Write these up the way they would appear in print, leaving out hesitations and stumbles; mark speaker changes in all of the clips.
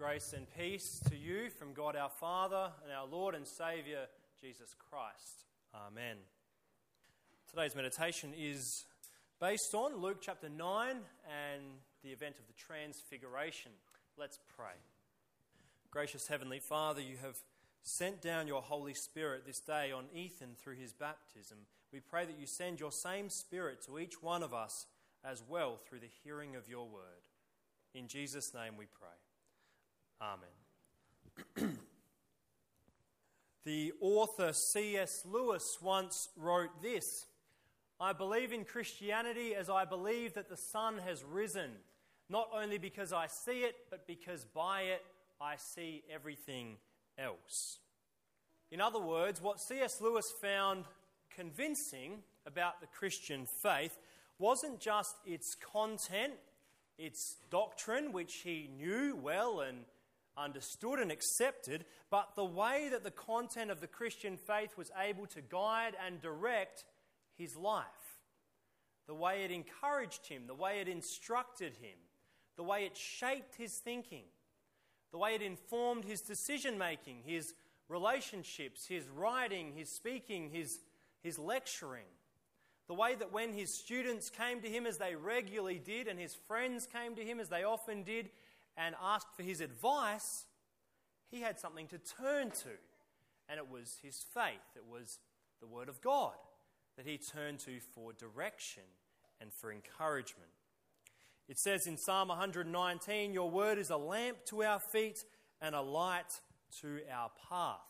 Speaker 1: Grace and peace to you from God our Father and our Lord and Saviour, Jesus Christ. Amen. Today's meditation is based on Luke chapter 9 and the event of the Transfiguration. Let's pray. Gracious Heavenly Father, you have sent down your Holy Spirit this day on Ethan through his baptism. We pray that you send your same Spirit to each one of us as well through the hearing of your word. In Jesus' name we pray. Amen. The author C.S. Lewis once wrote this: "I believe in Christianity as I believe that the sun has risen, not only because I see it, but because by it I see everything else." In other words, what C.S. Lewis found convincing about the Christian faith wasn't just its content, its doctrine, which he knew well and understood and accepted, but the way that the content of the Christian faith was able to guide and direct his life. The way it encouraged him, the way it instructed him, the way it shaped his thinking, the way it informed his decision-making, his relationships, his writing, his speaking, his lecturing. The way that when his students came to him, as they regularly did, and his friends came to him, as they often did, and asked for his advice, he had something to turn to. And it was his faith, it was the Word of God that he turned to for direction and for encouragement. It says in Psalm 119, "Your word is a lamp to our feet and a light to our path."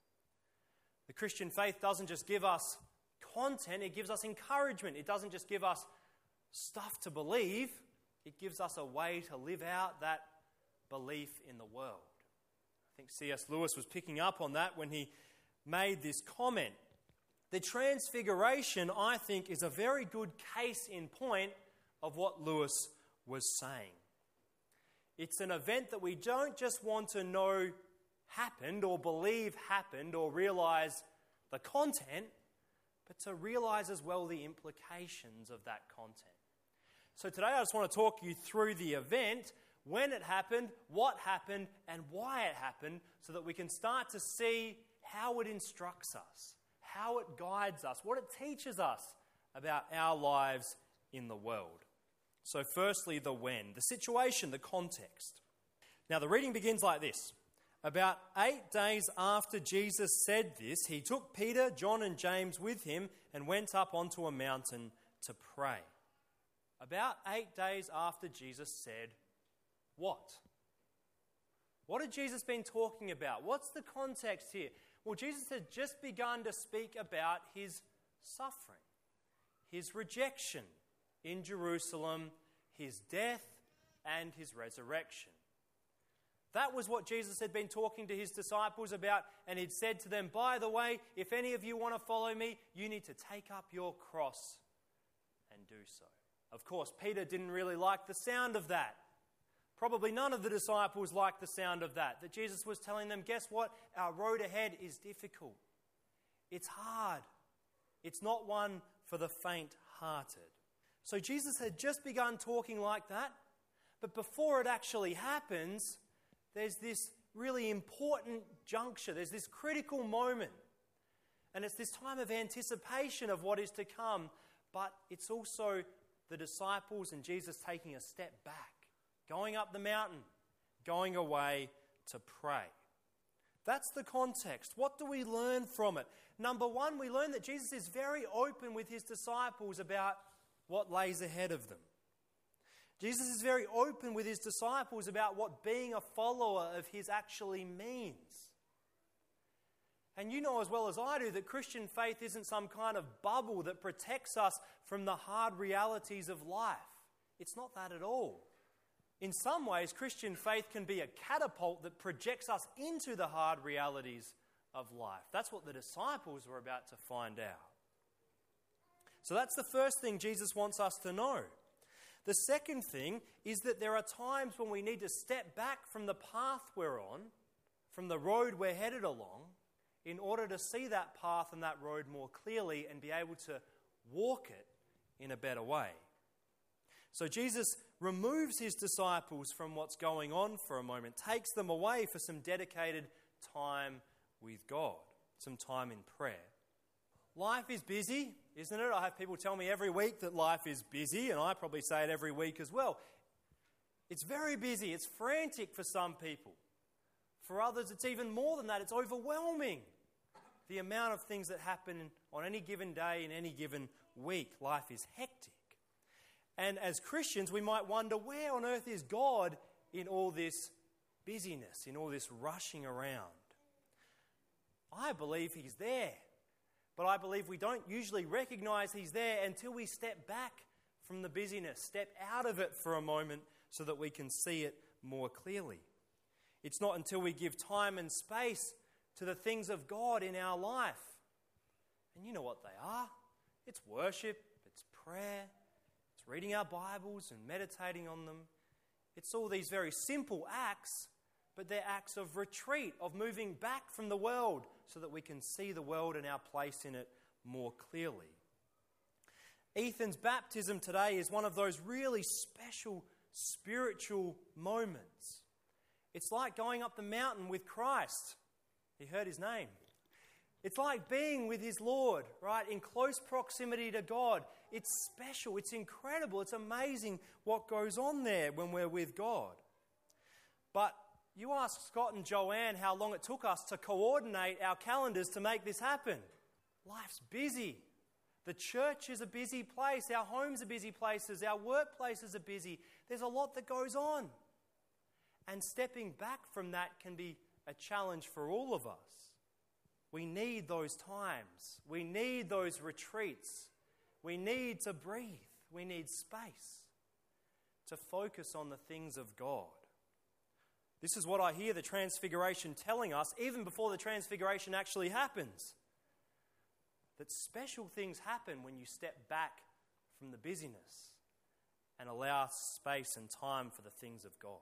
Speaker 1: The Christian faith doesn't just give us content, it gives us encouragement. It doesn't just give us stuff to believe, it gives us a way to live out that belief in the world. I think C.S. Lewis was picking up on that when he made this comment. The Transfiguration, I think, is a very good case in point of what Lewis was saying. It's an event that we don't just want to know happened or believe happened or realize the content, but to realize as well the implications of that content. So today I just want to talk you through the event, when it happened, what happened, and why it happened, so that we can start to see how it instructs us, how it guides us, what it teaches us about our lives in the world. So firstly, the when, the situation, the context. Now the reading begins like this. About 8 days after Jesus said this, he took Peter, John and James with him and went up onto a mountain to pray. About 8 days after Jesus said what? What had Jesus been talking about? What's the context here? Well, Jesus had just begun to speak about his suffering, his rejection in Jerusalem, his death and his resurrection. That was what Jesus had been talking to his disciples about, and he'd said to them, by the way, if any of you want to follow me, you need to take up your cross and do so. Of course, Peter didn't really like the sound of that. Probably none of the disciples liked the sound of that Jesus was telling them, guess what? Our road ahead is difficult. It's hard. It's not one for the faint-hearted. So Jesus had just begun talking like that, but before it actually happens, there's this really important juncture. There's this critical moment. And it's this time of anticipation of what is to come, but it's also the disciples and Jesus taking a step back, going up the mountain, going away to pray. That's the context. What do we learn from it? Number one, we learn that Jesus is very open with his disciples about what lays ahead of them. Jesus is very open with his disciples about what being a follower of his actually means. And you know as well as I do that Christian faith isn't some kind of bubble that protects us from the hard realities of life. It's not that at all. In some ways, Christian faith can be a catapult that projects us into the hard realities of life. That's what the disciples were about to find out. So that's the first thing Jesus wants us to know. The second thing is that there are times when we need to step back from the path we're on, from the road we're headed along, in order to see that path and that road more clearly and be able to walk it in a better way. So Jesus removes his disciples from what's going on for a moment, takes them away for some dedicated time with God, some time in prayer. Life is busy, isn't it? I have people tell me every week that life is busy, and I probably say it every week as well. It's very busy. It's frantic for some people. For others, it's even more than that. It's overwhelming. The amount of things that happen on any given day, in any given week. Life is hectic. And as Christians, we might wonder, where on earth is God in all this busyness, in all this rushing around? I believe he's there. But I believe we don't usually recognize he's there until we step back from the busyness, step out of it for a moment so that we can see it more clearly. It's not until we give time and space to the things of God in our life. And you know what they are. It's worship, it's prayer, it's reading our Bibles and meditating on them. It's all these very simple acts, but they're acts of retreat, of moving back from the world so that we can see the world and our place in it more clearly. Ethan's baptism today is one of those really special spiritual moments. It's like going up the mountain with Christ. He heard his name. It's like being with his Lord, right, in close proximity to God. It's special, it's incredible, it's amazing what goes on there when we're with God. But you ask Scott and Joanne how long it took us to coordinate our calendars to make this happen. Life's busy. The church is a busy place. Our homes are busy places. Our workplaces are busy. There's a lot that goes on. And stepping back from that can be a challenge for all of us. We need those times. We need those retreats. We need to breathe. We need space to focus on the things of God. This is what I hear the Transfiguration telling us, even before the Transfiguration actually happens. That special things happen when you step back from the busyness and allow space and time for the things of God.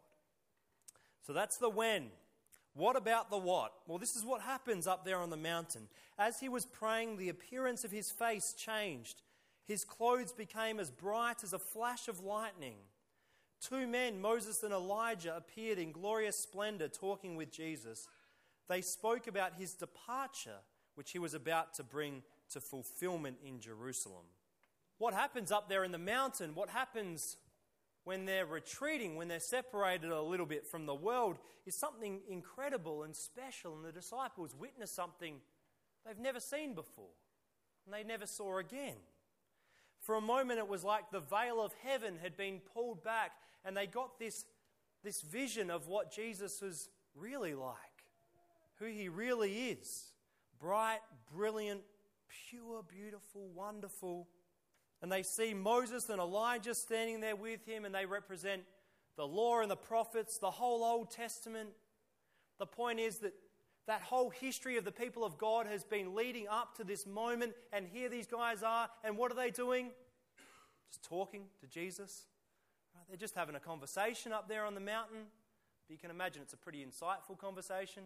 Speaker 1: So that's the when. What about the what? Well, this is what happens up there on the mountain. As he was praying, the appearance of his face changed. His clothes became as bright as a flash of lightning. Two men, Moses and Elijah, appeared in glorious splendor talking with Jesus. They spoke about his departure, which he was about to bring to fulfillment in Jerusalem. What happens up there in the mountain, what happens when they're retreating, when they're separated a little bit from the world, is something incredible and special, and the disciples witness something they've never seen before, and they never saw again. For a moment it was like the veil of heaven had been pulled back, and they got this vision of what Jesus was really like, who he really is. Bright, brilliant, pure, beautiful, wonderful. And they see Moses and Elijah standing there with him, and they represent the law and the prophets, the whole Old Testament. The point is that whole history of the people of God has been leading up to this moment, and here these guys are, and what are they doing? Just talking to Jesus. Right? They're just having a conversation up there on the mountain. But you can imagine it's a pretty insightful conversation.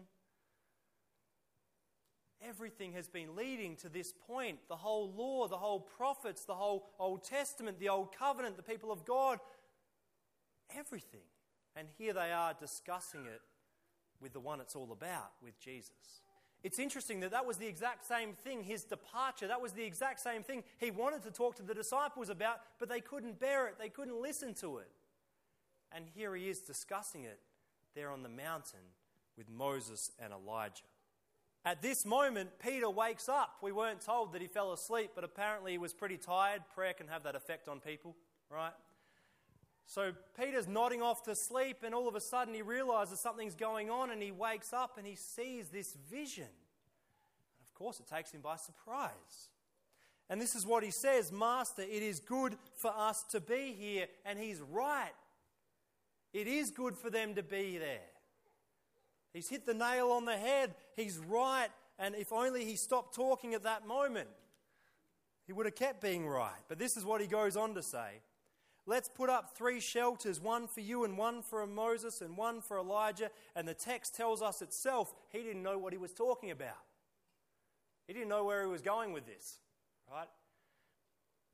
Speaker 1: Everything has been leading to this point. The whole law, the whole prophets, the whole Old Testament, the Old Covenant, the people of God. Everything. And here they are discussing it with the one it's all about, with Jesus. It's interesting that was the exact same thing, his departure. That was the exact same thing he wanted to talk to the disciples about, but they couldn't bear it. They couldn't listen to it. And here he is discussing it there on the mountain with Moses and Elijah. At this moment, Peter wakes up. We weren't told that he fell asleep, but apparently he was pretty tired. Prayer can have that effect on people, right? So Peter's nodding off to sleep, and all of a sudden he realizes something's going on, and he wakes up and he sees this vision. And of course, it takes him by surprise. And this is what he says, "Master, it is good for us to be here." And he's right. It is good for them to be there. He's hit the nail on the head. He's right. And if only he stopped talking at that moment, he would have kept being right. But this is what he goes on to say. "Let's put up 3 shelters, one for you and one for Moses and one for Elijah." And the text tells us itself, he didn't know what he was talking about. He didn't know where he was going with this, right?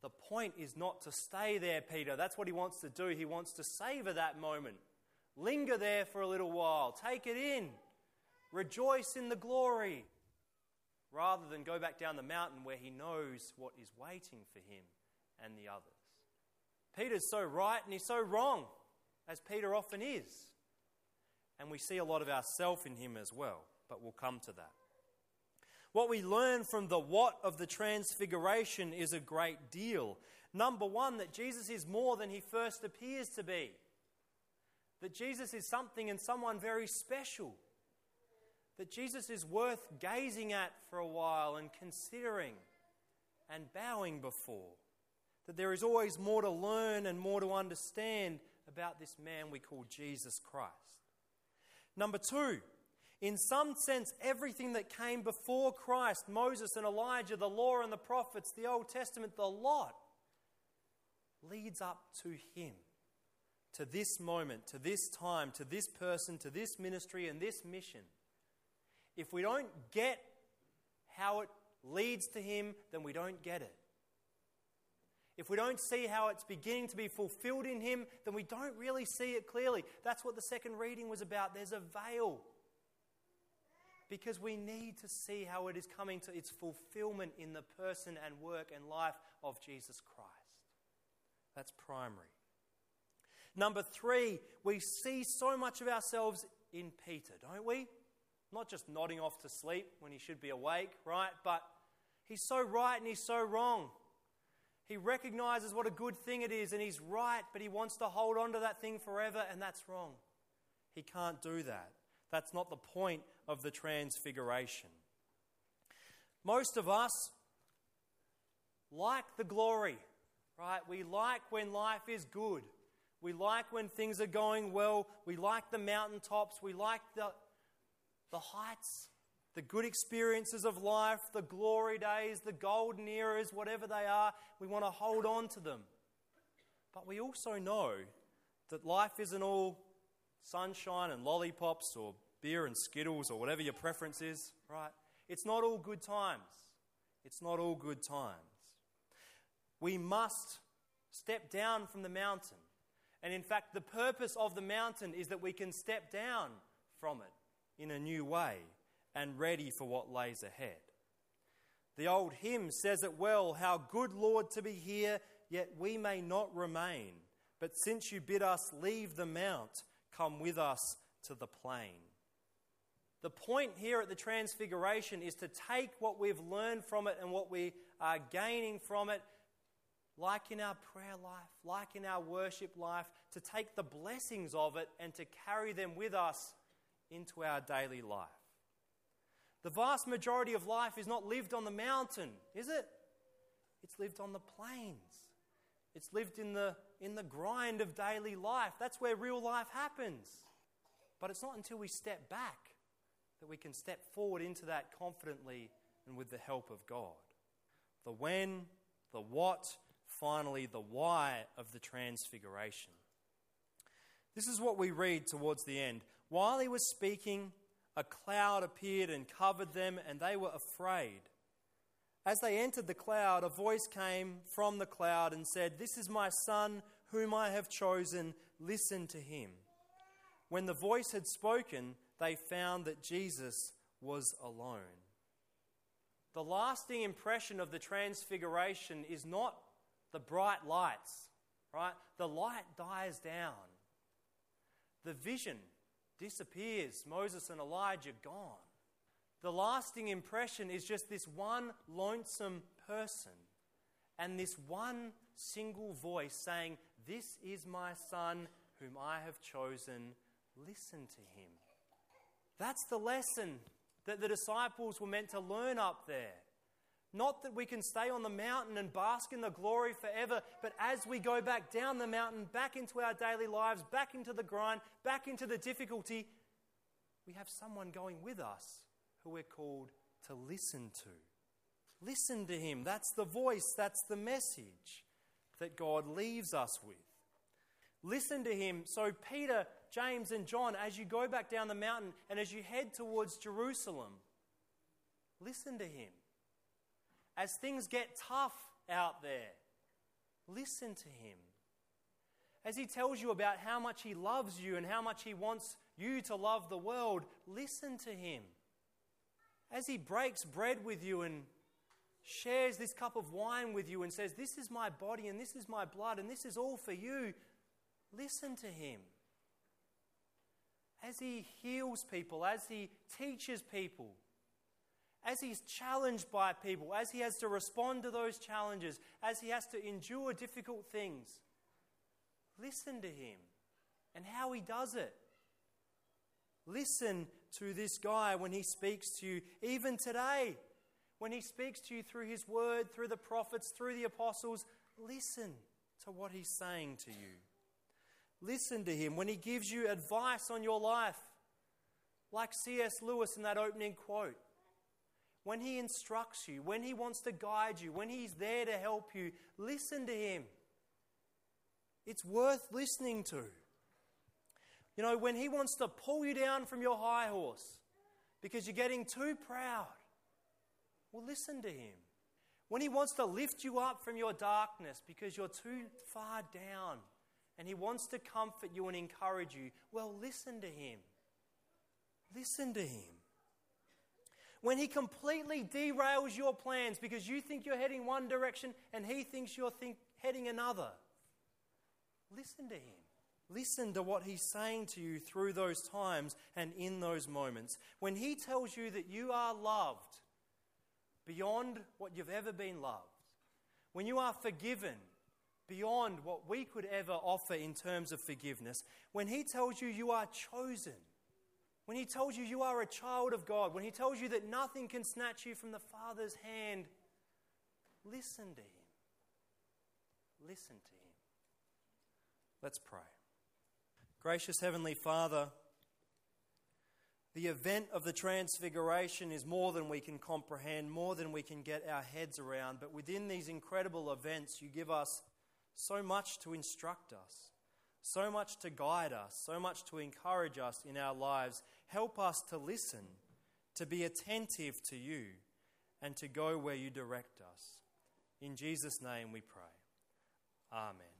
Speaker 1: The point is not to stay there, Peter. That's what he wants to do. He wants to savor that moment. Linger there for a little while. Take it in. Rejoice in the glory. Rather than go back down the mountain where he knows what is waiting for him and the others. Peter's so right and he's so wrong, as Peter often is. And we see a lot of ourselves in him as well, but we'll come to that. What we learn from the what of the transfiguration is a great deal. Number one, that Jesus is more than he first appears to be. That Jesus is something and someone very special. That Jesus is worth gazing at for a while and considering and bowing before. That there is always more to learn and more to understand about this man we call Jesus Christ. Number two, in some sense, everything that came before Christ, Moses and Elijah, the law and the prophets, the Old Testament, the lot, leads up to him, to this moment, to this time, to this person, to this ministry and this mission. If we don't get how it leads to him, then we don't get it. If we don't see how it's beginning to be fulfilled in him, then we don't really see it clearly. That's what the second reading was about. There's a veil. Because we need to see how it is coming to its fulfillment in the person and work and life of Jesus Christ. That's primary. Number three, we see so much of ourselves in Peter, don't we? Not just nodding off to sleep when he should be awake, right? But he's so right and he's so wrong. He recognizes what a good thing it is and he's right, but he wants to hold on to that thing forever, and that's wrong. He can't do that. That's not the point of the transfiguration. Most of us like the glory, right? We like when life is good. We like when things are going well. We like the mountaintops. We like the heights, the good experiences of life, the glory days, the golden eras, whatever they are. We want to hold on to them. But we also know that life isn't all sunshine and lollipops or beer and Skittles or whatever your preference is, right? It's not all good times. It's not all good times. We must step down from the mountain. And in fact, the purpose of the mountain is that we can step down from it in a new way and ready for what lays ahead. The old hymn says it well, "How good, Lord, to be here, yet we may not remain. But since you bid us leave the mount, come with us to the plain." The point here at the Transfiguration is to take what we've learned from it and what we are gaining from it, like in our prayer life, like in our worship life, to take the blessings of it and to carry them with us into our daily life. The vast majority of life is not lived on the mountain, is it? It's lived on the plains. It's lived in the grind of daily life. That's where real life happens. But it's not until we step back that we can step forward into that confidently and with the help of God. The when, the what, finally the why of the Transfiguration. This is what we read towards the end. While he was speaking, a cloud appeared and covered them, and they were afraid. As they entered the cloud, a voice came from the cloud and said, "This is my son, whom I have chosen. Listen to him." When the voice had spoken, they found that Jesus was alone. The lasting impression of the Transfiguration is not the bright lights, right? The light dies down. The vision disappears. Moses and Elijah gone. The lasting impression is just this one lonesome person and this one single voice saying, "This is my son whom I have chosen. Listen to him." That's the lesson that the disciples were meant to learn up there. Not that we can stay on the mountain and bask in the glory forever, but as we go back down the mountain, back into our daily lives, back into the grind, back into the difficulty, we have someone going with us who we're called to listen to. Listen to him. That's the voice, that's the message that God leaves us with. Listen to him. So Peter, James and John, as you go back down the mountain and as you head towards Jerusalem, listen to him. As things get tough out there, listen to him. As he tells you about how much he loves you and how much he wants you to love the world, listen to him. As he breaks bread with you and shares this cup of wine with you and says, this is my body and this is my blood and this is all for you, listen to him. As he heals people, as he teaches people, as he's challenged by people, as he has to respond to those challenges, as he has to endure difficult things, listen to him and how he does it. Listen to this guy when he speaks to you, even today. When he speaks to you through his word, through the prophets, through the apostles, listen to what he's saying to you. Listen to him when he gives you advice on your life, like C.S. Lewis in that opening quote. When he instructs you, when he wants to guide you, when he's there to help you, listen to him. It's worth listening to. You know, when he wants to pull you down from your high horse because you're getting too proud, well, listen to him. When he wants to lift you up from your darkness because you're too far down and he wants to comfort you and encourage you, well, listen to him. Listen to him. When he completely derails your plans because you think you're heading one direction and he thinks you're heading another, listen to him. Listen to what he's saying to you through those times and in those moments. When he tells you that you are loved beyond what you've ever been loved, when you are forgiven beyond what we could ever offer in terms of forgiveness, when he tells you you are chosen, when he tells you you are a child of God, when he tells you that nothing can snatch you from the Father's hand, listen to him. Listen to him. Let's pray. Gracious Heavenly Father, the event of the Transfiguration is more than we can comprehend, more than we can get our heads around. But within these incredible events, you give us so much to instruct us, so much to guide us, so much to encourage us in our lives. Help us to listen, to be attentive to you, and to go where you direct us. In Jesus' name we pray. Amen.